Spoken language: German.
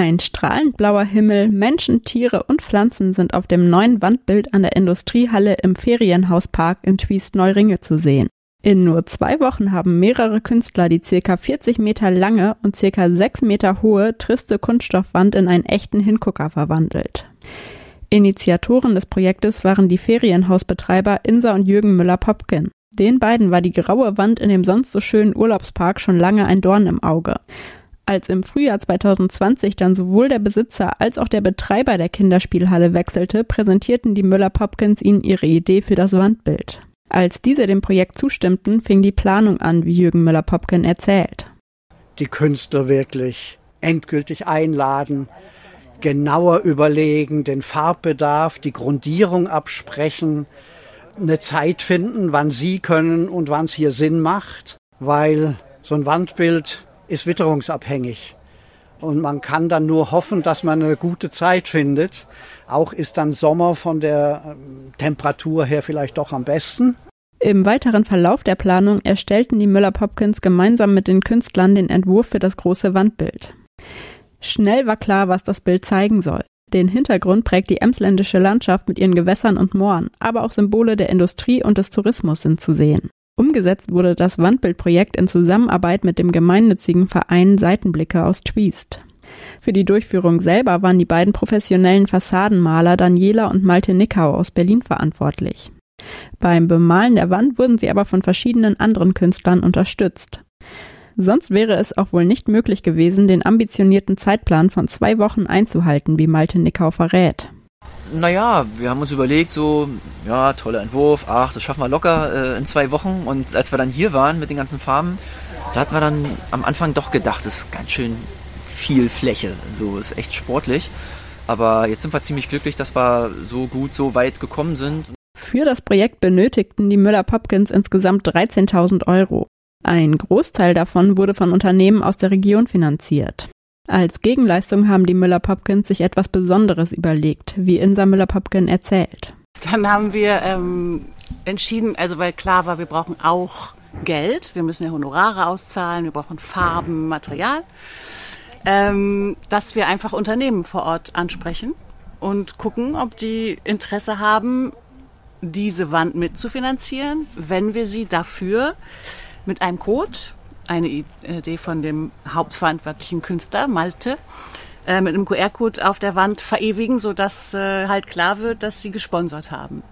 Ein strahlend blauer Himmel, Menschen, Tiere und Pflanzen sind auf dem neuen Wandbild an der Industriehalle im Ferienhauspark in Twiest-Neuringe zu sehen. In nur 2 Wochen haben mehrere Künstler die ca. 40 Meter lange und ca. 6 Meter hohe, triste Kunststoffwand in einen echten Hingucker verwandelt. Initiatoren des Projektes waren die Ferienhausbetreiber Insa und Jürgen Müller-Popkin. Den beiden war die graue Wand in dem sonst so schönen Urlaubspark schon lange ein Dorn im Auge. Als im Frühjahr 2020 dann sowohl der Besitzer als auch der Betreiber der Kinderspielhalle wechselte, präsentierten die Müller-Popkins ihnen ihre Idee für das Wandbild. Als diese dem Projekt zustimmten, fing die Planung an, wie Jürgen Müller-Popkin erzählt. Die Künstler wirklich endgültig einladen, genauer überlegen, den Farbbedarf, die Grundierung absprechen, eine Zeit finden, wann sie können und wann es hier Sinn macht, weil so ein Wandbild ist witterungsabhängig. Und man kann dann nur hoffen, dass man eine gute Zeit findet. Auch ist dann Sommer von der Temperatur her vielleicht doch am besten. Im weiteren Verlauf der Planung erstellten die Müller-Popkins gemeinsam mit den Künstlern den Entwurf für das große Wandbild. Schnell war klar, was das Bild zeigen soll. Den Hintergrund prägt die emsländische Landschaft mit ihren Gewässern und Mooren, aber auch Symbole der Industrie und des Tourismus sind zu sehen. Umgesetzt wurde das Wandbildprojekt in Zusammenarbeit mit dem gemeinnützigen Verein Seitenblicke aus Twiest. Für die Durchführung selber waren die beiden professionellen Fassadenmaler Daniela und Malte Nickau aus Berlin verantwortlich. Beim Bemalen der Wand wurden sie aber von verschiedenen anderen Künstlern unterstützt. Sonst wäre es auch wohl nicht möglich gewesen, den ambitionierten Zeitplan von 2 Wochen einzuhalten, wie Malte Nickau verrät. Naja, wir haben uns überlegt, toller Entwurf, das schaffen wir locker in 2 Wochen. Und als wir dann hier waren mit den ganzen Farben, da hatten wir dann am Anfang doch gedacht, das ist ganz schön viel Fläche, so ist echt sportlich. Aber jetzt sind wir ziemlich glücklich, dass wir so weit gekommen sind. Für das Projekt benötigten die Müller-Popkins insgesamt 13.000 €. Ein Großteil davon wurde von Unternehmen aus der Region finanziert. Als Gegenleistung haben die Müller-Popkins sich etwas Besonderes überlegt, wie Insa Müller-Popkin erzählt. Dann haben wir entschieden, weil klar war, wir brauchen auch Geld, wir müssen ja Honorare auszahlen, wir brauchen Farben, Material, dass wir einfach Unternehmen vor Ort ansprechen und gucken, ob die Interesse haben, diese Wand mitzufinanzieren, wenn wir sie dafür mit einem Code, eine Idee von dem hauptverantwortlichen Künstler, Malte, mit einem QR-Code auf der Wand verewigen, sodass halt klar wird, dass sie gesponsert haben.